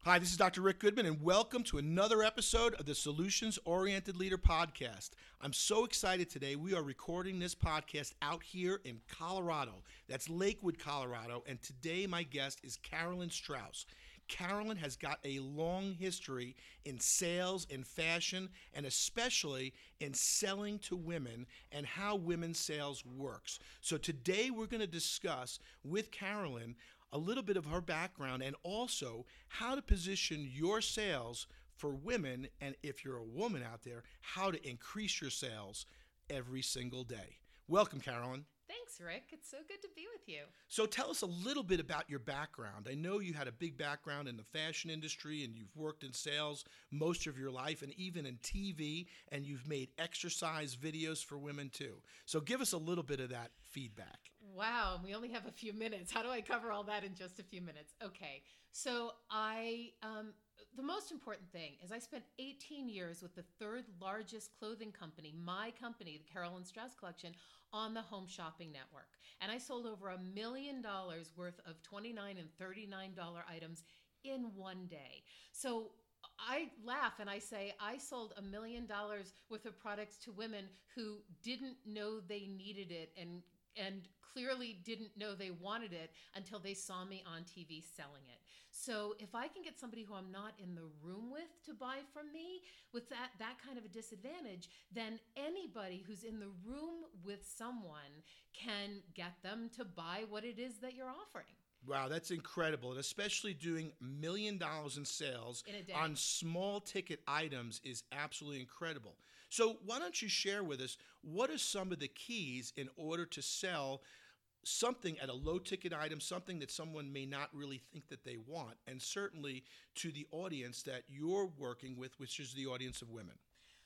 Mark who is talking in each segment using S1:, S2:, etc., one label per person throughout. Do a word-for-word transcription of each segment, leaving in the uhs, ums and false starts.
S1: Hi, this is Doctor Rick Goodman, and welcome to another episode of the Solutions Oriented Leader Podcast. I'm so excited today. We are recording this podcast out here in Colorado. That's Lakewood, Colorado, and today my guest is Carolyn Strauss. Carolyn has got a long history in sales and fashion, and especially in selling to women and how women's sales works. So today we're going to discuss with Carolyn a little bit of her background and also how to position your sales for women, and if you're a woman out there, how to increase your sales every single day. Welcome, Carolyn.
S2: Thanks, Rick. It's so good to be with you.
S1: So tell us a little bit about your background. I know you had a big background in the fashion industry and you've worked in sales most of your life and even in T V, and you've made exercise videos for women too. So give us a little bit of that feedback.
S2: Wow, we only have a few minutes. How do I cover all that in just a few minutes? Okay, so I, um, the most important thing is I spent eighteen years with the third largest clothing company, my company, the Carolyn Strauss Collection, on the Home Shopping Network. And I sold over a million dollars worth of twenty-nine and thirty-nine dollars items in one day. So I laugh and I say I sold a million dollars worth of products to women who didn't know they needed it and and clearly didn't know they wanted it until they saw me on T V selling it. So if I can get somebody who I'm not in the room with to buy from me with that, that kind of a disadvantage, then anybody who's in the room with someone can get them to buy what it is that you're offering.
S1: Wow, that's incredible. And especially doing a million dollars in sales
S2: in a day
S1: on small ticket items is absolutely incredible. So why don't you share with us, what are some of the keys in order to sell something at a low ticket item, something that someone may not really think that they want, and certainly to the audience that you're working with, which is the audience of women?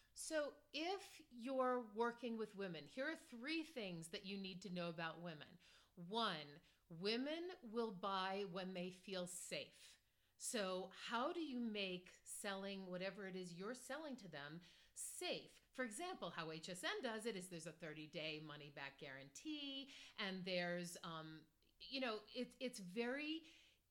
S2: So if you're working with women, here are three things that you need to know about women. One, women will buy when they feel safe. So how do you make selling whatever it is you're selling to them safe? For example, how H S N does it is there's a thirty-day money-back guarantee, and there's, um, you know, it, it's very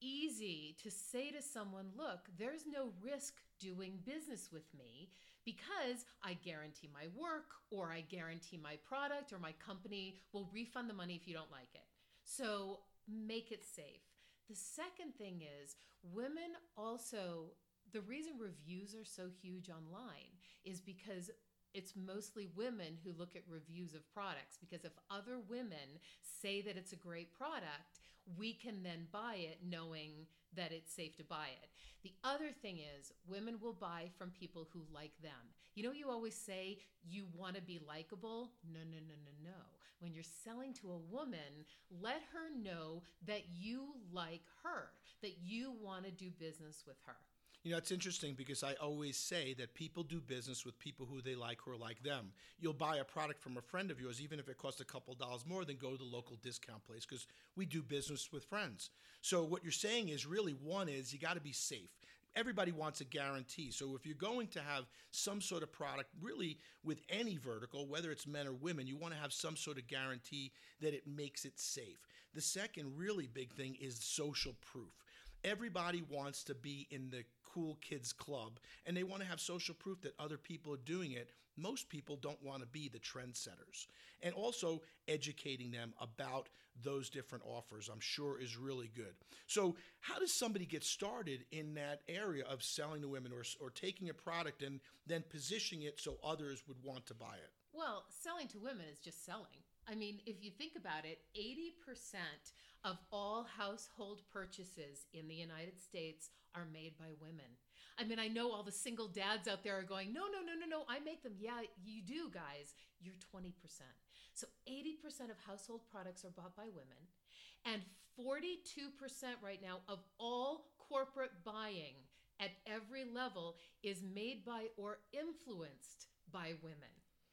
S2: easy to say to someone, look, there's no risk doing business with me because I guarantee my work, or I guarantee my product, or my company will refund the money if you don't like it. So make it safe. The second thing is women also, the reason reviews are so huge online is because it's mostly women who look at reviews of products, because if other women say that it's a great product, we can then buy it knowing that it's safe to buy it. The other thing is women will buy from people who like them. You know, you always say you want to be likable. No, no, no, no, no. When you're selling to a woman, let her know that you like her, that you want to do business with her.
S1: You know, it's interesting because I always say that people do business with people who they like, who are like them. You'll buy a product from a friend of yours, even if it costs a couple dollars more, than go to the local discount place, because we do business with friends. So what you're saying is really, one is you got to be safe. Everybody wants a guarantee. So if you're going to have some sort of product, really with any vertical, whether it's men or women, you want to have some sort of guarantee that it makes it safe. The second really big thing is social proof. Everybody wants to be in the cool kids club, and they want to have social proof that other people are doing it. Most people don't want to be the trendsetters. And also educating them about those different offers, I'm sure, is really good. So how does somebody get started in that area of selling to women, or, or taking a product and then positioning it so others would want to buy it?
S2: Well, selling to women is just selling. I mean, if you think about it, eighty percent of all household purchases in the United States are made by women. I mean, I know all the single dads out there are going, no, no, no, no, no, I make them. Yeah, you do, guys. You're twenty percent. So eighty percent of household products are bought by women. And forty-two percent right now of all corporate buying at every level is made by or influenced by women.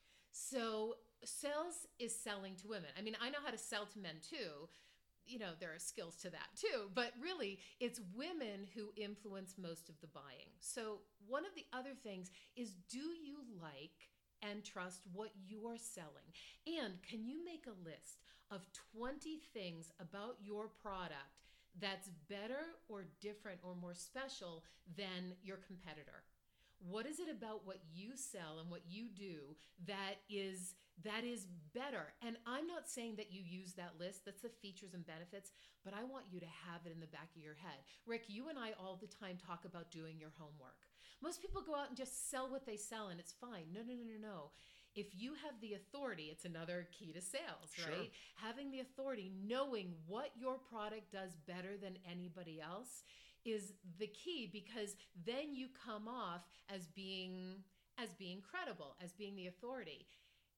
S2: So sales is selling to women. I mean, I know how to sell to men too. You know, there are skills to that too, but really it's women who influence most of the buying. So one of the other things is, do you like and trust what you are selling? And can you make a list of twenty things about your product that's better or different or more special than your competitor? What is it about what you sell and what you do that is that is better? And I'm not saying that you use that list. That's the features and benefits, but I want you to have it in the back of your head. Rick, you and I all the time talk about doing your homework. Most people go out and just sell what they sell and it's fine. No, no, no, no, no. If you have the authority, it's another key to sales,
S1: Sure.
S2: right? Having the authority, knowing what your product does better than anybody else is the key, because then you come off as being as being credible, as being the authority.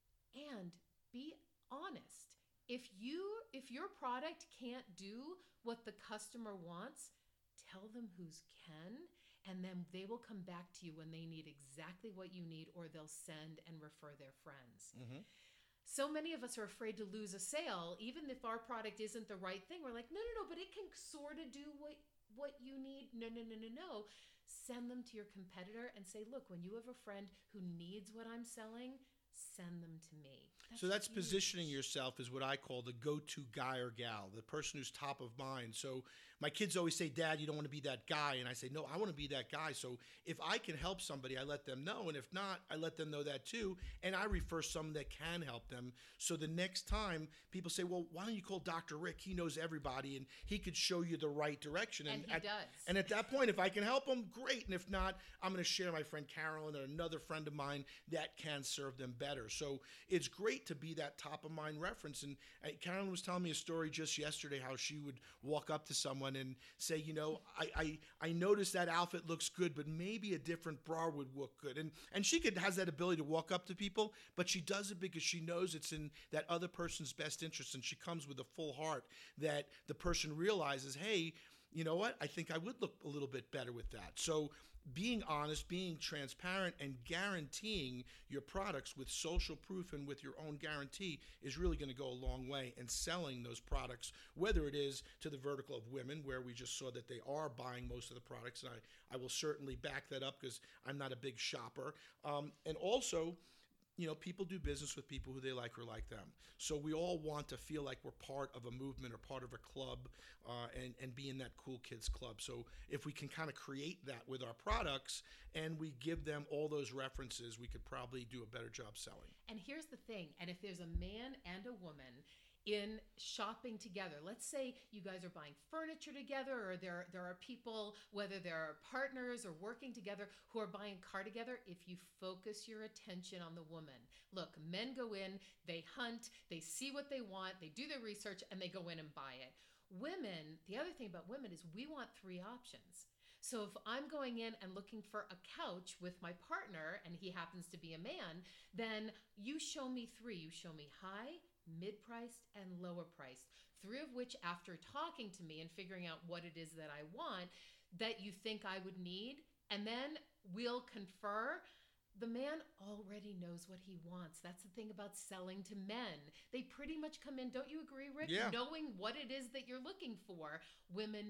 S2: And be honest. If you if your product can't do what the customer wants, tell them whose can, and then they will come back to you when they need exactly what you need, or they'll send and refer their friends.
S1: Mm-hmm.
S2: So many of us are afraid to lose a sale, even if our product isn't the right thing. We're like, no, no, no, but it can sort of do what, what you need. No, no, no, no, no. Send them to your competitor and say, look, when you have a friend who needs what I'm selling, send them to me. That's
S1: so that's
S2: huge.
S1: Positioning yourself as what I call the go-to guy or gal, the person who's top of mind. So my kids always say, Dad, you don't want to be that guy. And I say, no, I want to be that guy. So if I can help somebody, I let them know. And if not, I let them know that too. And I refer someone that can help them. So the next time people say, well, why don't you call Doctor Rick? He knows everybody and he could show you the right direction.
S2: And, and he
S1: at,
S2: does.
S1: And at that point, if I can help them, great. And if not, I'm going to share my friend Carolyn and another friend of mine that can serve them better. So it's great to be that top of mind reference. And uh, Carolyn was telling me a story just yesterday, how she would walk up to someone and say, you know, I, I, I noticed that outfit looks good, but maybe a different bra would look good. And and she could has that ability to walk up to people, but she does it because she knows it's in that other person's best interest. And she comes with a full heart that the person realizes, hey, you know what? I think I would look a little bit better with that. So being honest, being transparent, and guaranteeing your products with social proof and with your own guarantee is really going to go a long way in selling those products, whether it is to the vertical of women, where we just saw that they are buying most of the products, and I, I will certainly back that up because I'm not a big shopper, um, and also, you know, people do business with people who they like or like them. So we all want to feel like we're part of a movement or part of a club, uh, and, and be in that cool kids club. So if we can kind of create that with our products and we give them all those references, we could probably do a better job selling.
S2: And here's the thing, and if there's a man and a woman in shopping together, let's say you guys are buying furniture together, or there there are people, whether they're partners or working together, who are buying a car together, if you focus your attention on the woman. Look, men go in, they hunt, they see what they want, they do their research, and they go in and buy it. Women, the other thing about women is we want three options. So if I'm going in and looking for a couch with my partner, and he happens to be a man, then you show me three. You show me high, mid-priced, and lower priced, three of which, after talking to me and figuring out what it is that I want, that you think I would need, and then we'll confer. The man already knows what he wants. That's the thing about selling to men. They pretty much come in, don't you agree, Rick?
S1: Yeah.
S2: Knowing what it is that you're looking for. Women,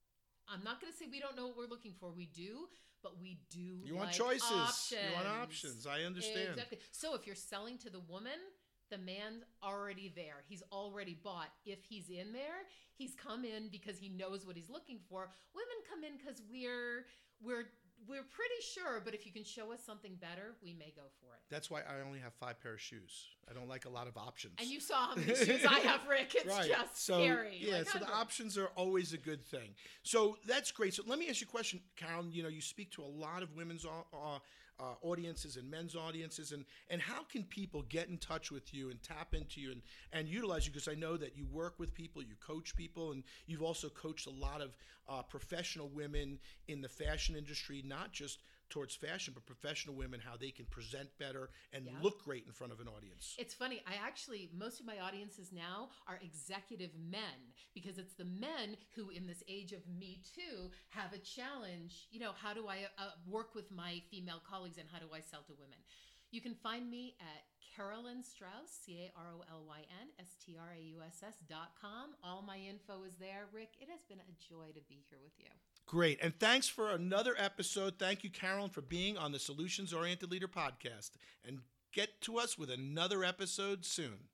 S2: I'm not going to say we don't know what we're looking for. We do, but we do
S1: You want
S2: like
S1: choices.
S2: options.
S1: You want options. I understand.
S2: Exactly. So if you're selling to the woman, the man's already there. He's already bought. If he's in there, he's come in because he knows what he's looking for. Women come in because we're we're we're pretty sure, but if you can show us something better, we may go for it.
S1: That's why I only have five pair of shoes. I don't like a lot of options.
S2: And you saw how many shoes I have, Rick. It's
S1: right.
S2: just
S1: so,
S2: scary.
S1: Yeah,
S2: like
S1: so the
S2: hundreds.
S1: options are always a good thing. So that's great. So let me ask you a question, Carolyn. You know, you speak to a lot of women's uh, uh, audiences and men's audiences, and, and how can people get in touch with you and tap into you and, and utilize you? Because I know that you work with people, you coach people, and you've also coached a lot of uh, professional women in the fashion industry, not just towards fashion, but professional women, how they can present better and
S2: Yeah.
S1: look great in front of an audience.
S2: It's funny. I actually, most of my audiences now are executive men, because it's the men who, in this age of Me Too, have a challenge. You know, how do I uh, work with my female colleagues, and how do I sell to women? You can find me at Carolyn Strauss, C A R O L Y N S T R A U S S dot com. All my info is there. Rick, it has been a joy to be here with you.
S1: Great. And thanks for another episode. Thank you, Carolyn, for being on the Solutions Oriented Leader podcast. And get to us with another episode soon.